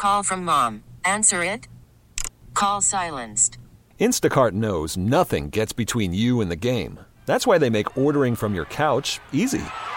Call from mom. Answer it. Call silenced. Instacart knows nothing gets between you and the game. That's why they make ordering from your couch easy.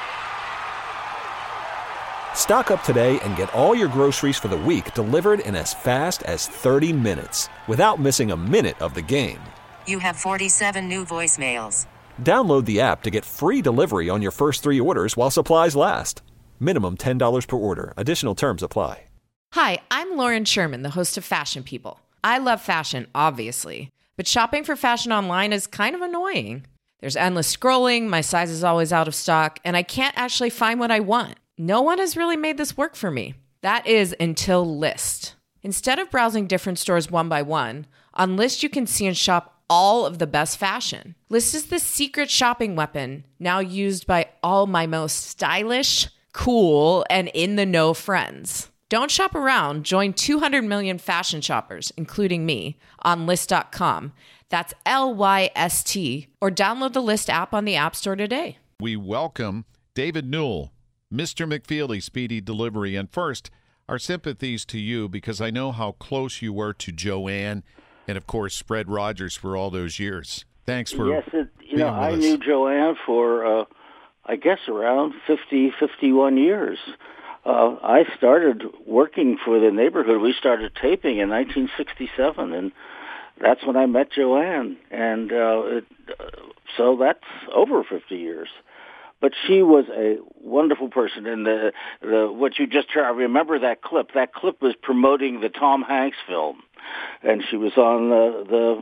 Stock up today and get all your groceries for the week delivered in as fast as 30 minutes without missing a minute of the game. You have 47 new voicemails. Download the app to get free delivery on your first 3 orders while supplies last. Minimum $10 per order. Additional terms apply. Hi, I'm Lauren Sherman, the host of Fashion People. I love fashion, obviously, but shopping for fashion online is kind of annoying. There's endless scrolling, my size is always out of stock, and I can't actually find what I want. No one has really made this work for me. That is until Lyst. Instead of browsing different stores one by one, on Lyst you can see and shop all of the best fashion. Lyst is the secret shopping weapon now used by all my most stylish, cool, and in-the-know friends. Don't shop around. Join 200 million fashion shoppers, including me, on Lyst.com. That's Lyst, or download the Lyst app on the App Store today. We welcome David Newell, Mr. McFeely Speedy Delivery. And first, our sympathies to you because I know how close you were to Joanne and, of course, Fred Rogers for all those years. Thanks for Yes, being I with us. knew Joanne for, I guess, around 51 years. I started working for the neighborhood. We started taping in 1967, and that's when I met Joanne. And so that's over 50 years. But she was a wonderful person. And what you just heard, I remember that clip. That clip was promoting the Tom Hanks film, and she was on the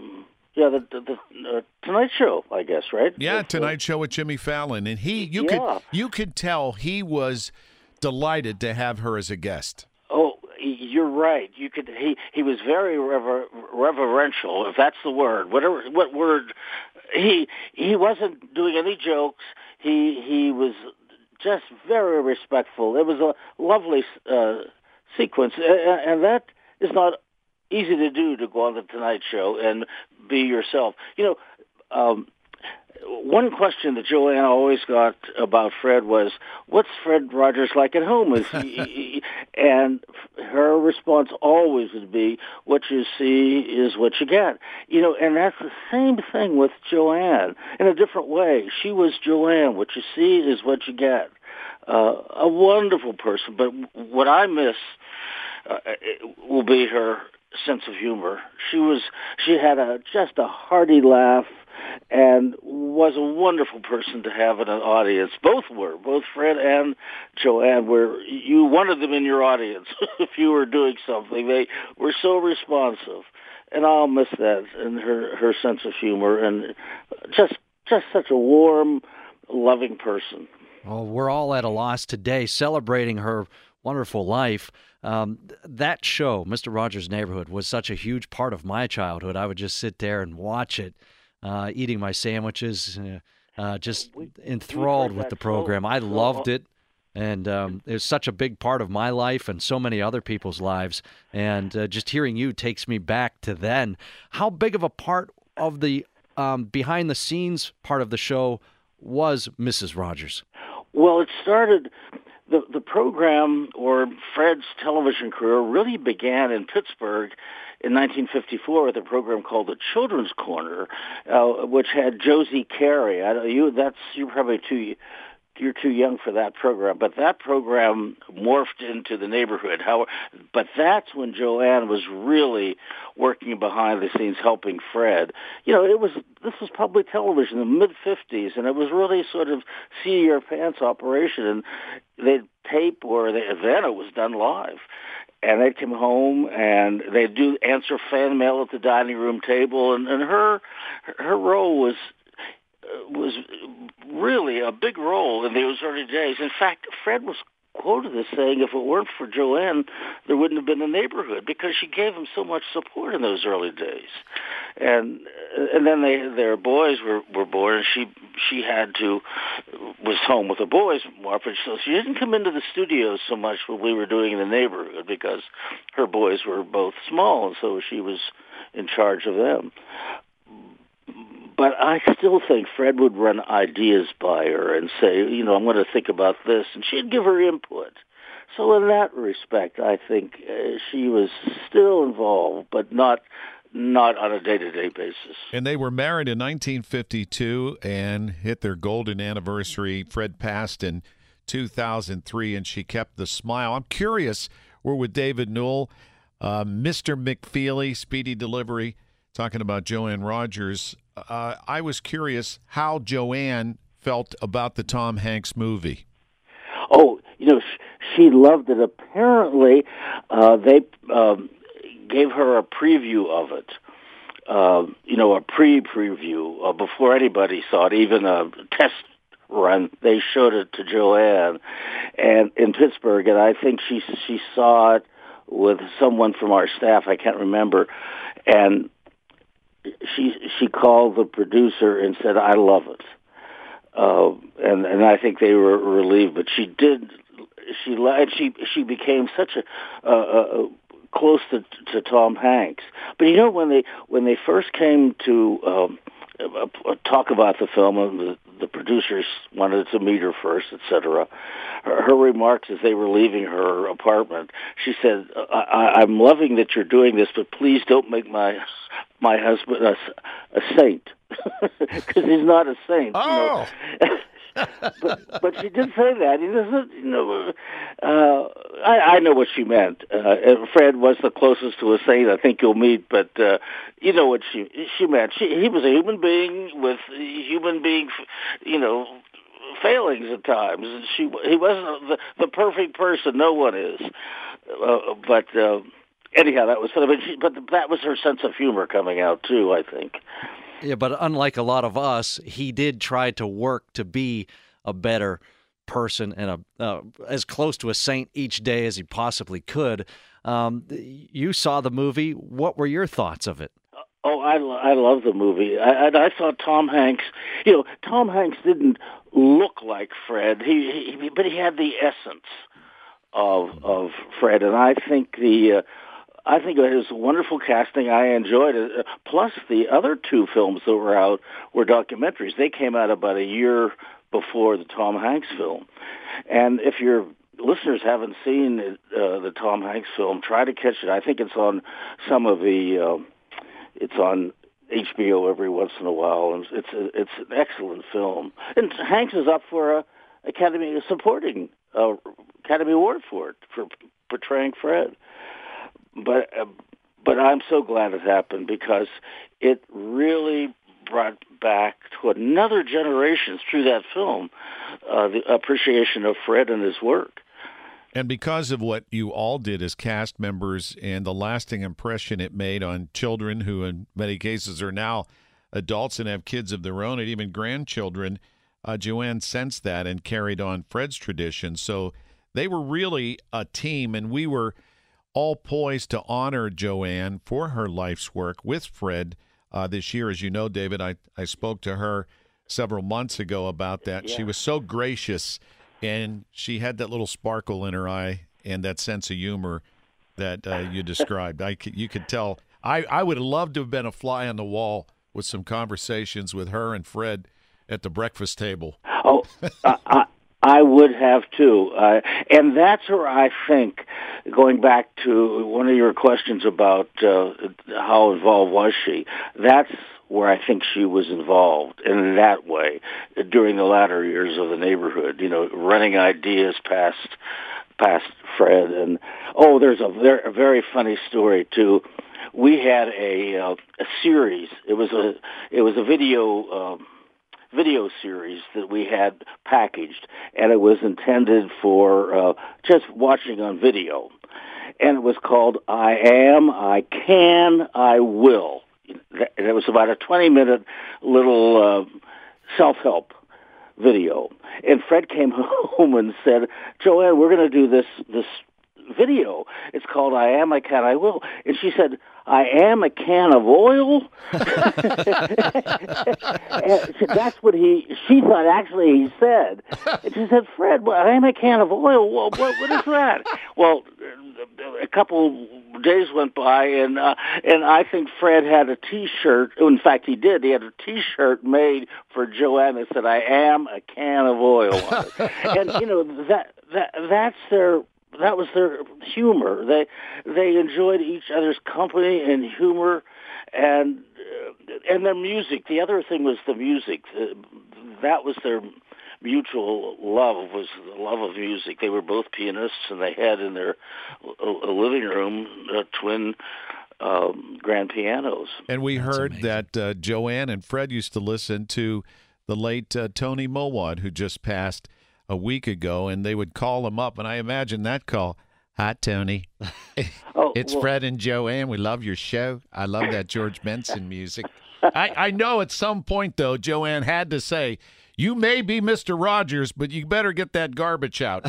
Tonight Show, I guess, right? Yeah, Tonight Show with Jimmy Fallon, and you could tell he was delighted to have her as a guest. Oh, you're right. You could. He was very reverential, if that's the word. What word? He wasn't doing any jokes. He was just very respectful. It was a lovely sequence, and that is not easy to do, to go on the Tonight Show and be yourself. You know, one question that Joanne always got about Fred was, what's Fred Rogers like at home? And her response always would be, what you see is what you get. You know, and that's the same thing with Joanne in a different way. She was Joanne. What you see is what you get. A wonderful person. But what I miss will be her sense of humor. She had just a hearty laugh, and was a wonderful person to have in an audience. Both Fred and Joanne you wanted them in your audience if you were doing something. They were so responsive, and I'll miss that, and her sense of humor, and just such a warm, loving person. Well, we're all at a loss today celebrating her wonderful life. That show, Mr. Rogers' Neighborhood, was such a huge part of my childhood. I would just sit there and watch it, eating my sandwiches, just enthralled with the program. I loved it, and it was such a big part of my life and so many other people's lives. And just hearing you takes me back to then. How big of a part of the behind-the-scenes part of the show was Mrs. Rogers? Well, it started... The program, or Fred's television career, really began in Pittsburgh in 1954 with a program called The Children's Corner, which had Josie Carey. You're too young for that program, but that program morphed into The Neighborhood. But that's when Joanne was really working behind the scenes, helping Fred. You know, this was public television in the mid-50s, and it was really sort of seat-your-pants operation. And they'd tape, then it was done live. And they'd come home and they'd answer fan mail at the dining room table, and her role was really a big role in those early days. In fact, Fred was quoted as saying, if it weren't for Joanne, there wouldn't have been a neighborhood, because she gave him so much support in those early days. And then their boys were born, and she was home with the boys more, so she didn't come into the studio so much when we were doing in the neighborhood, because her boys were both small, and so she was in charge of them. But I still think Fred would run ideas by her and say, I'm going to think about this, and she'd give her input. So in that respect, I think she was still involved, but not on a day-to-day basis. And they were married in 1952 and hit their golden anniversary. Fred passed in 2003, and she kept the smile. I'm curious, we're with David Newell, Mr. McFeely, Speedy Delivery, talking about Joanne Rogers. I was curious how Joanne felt about the Tom Hanks movie. Oh, she loved it. Apparently, they gave her a preview of it. A pre-preview before anybody saw it, even a test run. They showed it to Joanne, and in Pittsburgh, and I think she saw it with someone from our staff. I can't remember, and she called the producer and said, "I love it," and I think they were relieved. But she did. She became such a close to Tom Hanks. But when they first came to talk about the film, and the producers wanted to meet her first, etc. Her remarks as they were leaving her apartment, she said, "I'm loving that you're doing this, but please don't make my husband a saint," because he's not a saint. Oh. But she did say that. He doesn't, I know what she meant. Fred was the closest to a saint I think you'll meet, but you know what she meant. He was a human being with human being, failings at times. And he wasn't the perfect person. No one is. But anyhow, that was funny. But that was her sense of humor coming out too, I think. Yeah, but unlike a lot of us, he did try to work to be a better person and as close to a saint each day as he possibly could. You saw the movie. What were your thoughts of it? Oh, I love the movie. I thought Tom Hanks. Tom Hanks didn't look like Fred. But he had the essence of Fred, and I think I think it was wonderful casting. I enjoyed it. Plus, the other two films that were out were documentaries. They came out about a year before the Tom Hanks film. And if your listeners haven't seen the Tom Hanks film, try to catch it. I think it's on some of the. It's on HBO every once in a while, and it's an excellent film. And Hanks is up for a Academy Award for it for portraying Fred. But I'm so glad it happened because it really brought back to another generation through that film the appreciation of Fred and his work. And because of what you all did as cast members and the lasting impression it made on children who in many cases are now adults and have kids of their own and even grandchildren, Joanne sensed that and carried on Fred's tradition. So they were really a team, and we were all poised to honor Joanne for her life's work with Fred this year. As you know, David, I spoke to her several months ago about that. Yeah. She was so gracious, and she had that little sparkle in her eye and that sense of humor that you described. You could tell. I would have loved to have been a fly on the wall with some conversations with her and Fred at the breakfast table. Oh, I would have too. And that's where I think, going back to one of your questions about how involved was she, that's where I think she was involved in that way during the latter years of the neighborhood, running ideas past Fred. And, there's a very funny story too. We had a series. It was a video series that we had packaged, and it was intended for just watching on video. And it was called I Am, I Can, I Will. And it was about a 20-minute little self-help video. And Fred came home and said, "Joanne, we're going to do this video. It's called I Am, I Can, I Will." And she said, "I am a can of oil?" That's what she thought actually he said. And she said, "Fred, I am a can of oil. Well, what is that?" Well, a couple days went by, and I think Fred had a T-shirt. In fact, he did. He had a T-shirt made for Joanne that said, "I am a can of oil" on it. And, that's their humor. They enjoyed each other's company and humor, and their music. The other thing was the music. That was their mutual love, was the love of music. They were both pianists, and they had in their living room twin grand pianos. And we heard that Joanne and Fred used to listen to the late Tony Mowat, who just passed a week ago, and they would call him up, and I imagine that call, "Hi, Tony. It's Fred and Joanne. We love your show. I love that George Benson music." I know at some point, though, Joanne had to say, "You may be Mr. Rogers, but you better get that garbage out."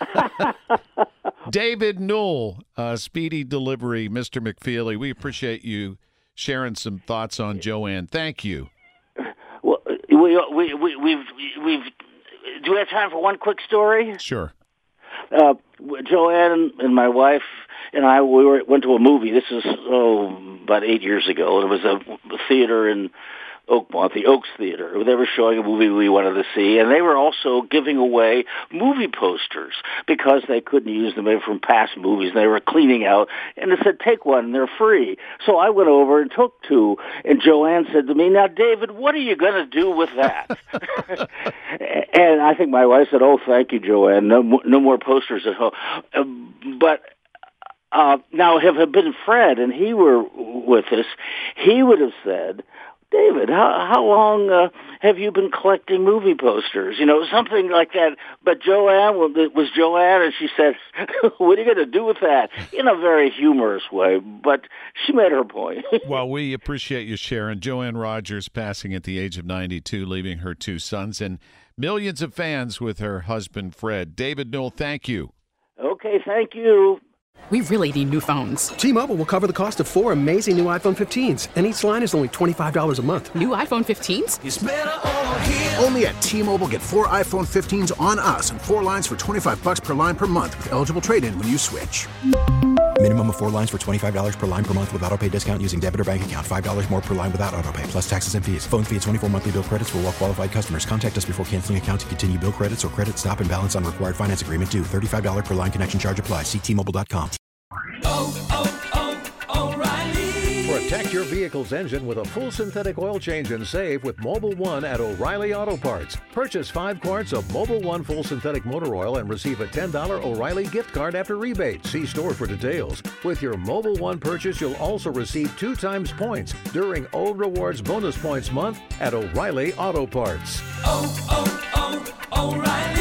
David Newell, Speedy Delivery, Mr. McFeely, we appreciate you sharing some thoughts on Joanne. Thank you. Well, we've do we have time for one quick story? Sure. Joanne and my wife and I went to a movie. This is about 8 years ago. It was a theater in Oakmont, the Oaks Theater. They were showing a movie we wanted to see, and they were also giving away movie posters because they couldn't use them from past movies. They were cleaning out, and they said, "Take one, they're free." So I went over and took two, and Joanne said to me, "Now, David, what are you going to do with that?" And I think my wife said, "Oh, thank you, Joanne. No more posters at home." But now, if it had been Fred and he were with us, he would have said, "David, how long have you been collecting movie posters?" Something like that. But Joanne, it was Joanne, and she said, "What are you going to do with that?" In a very humorous way, but she made her point. Well, we appreciate you sharing. Joanne Rogers passing at the age of 92, leaving her two sons and millions of fans with her husband, Fred. David Newell, thank you. Okay, thank you. We really need new phones. T-Mobile will cover the cost of 4 amazing new iPhone 15s, and each line is only $25 a month. New iPhone 15s? It's better over here. Only at T-Mobile, get 4 iPhone 15s on us and 4 lines for $25 per line per month with eligible trade-in when you switch. Minimum of 4 lines for $25 per line per month with autopay discount using debit or bank account. $5 more per line without autopay, plus taxes and fees. Phone fee at 24 monthly bill credits for well-qualified customers. Contact us before canceling account to continue bill credits or credit stop and balance on required finance agreement due. $35 per line connection charge applies. See T-Mobile.com. O'Reilly. Protect your vehicle's engine with a full synthetic oil change and save with Mobil 1 at O'Reilly Auto Parts. Purchase 5 quarts of Mobil 1 full synthetic motor oil and receive a $10 O'Reilly gift card after rebate. See store for details. With your Mobil 1 purchase, you'll also receive 2 times points during O Rewards Bonus Points Month at O'Reilly Auto Parts. O'Reilly.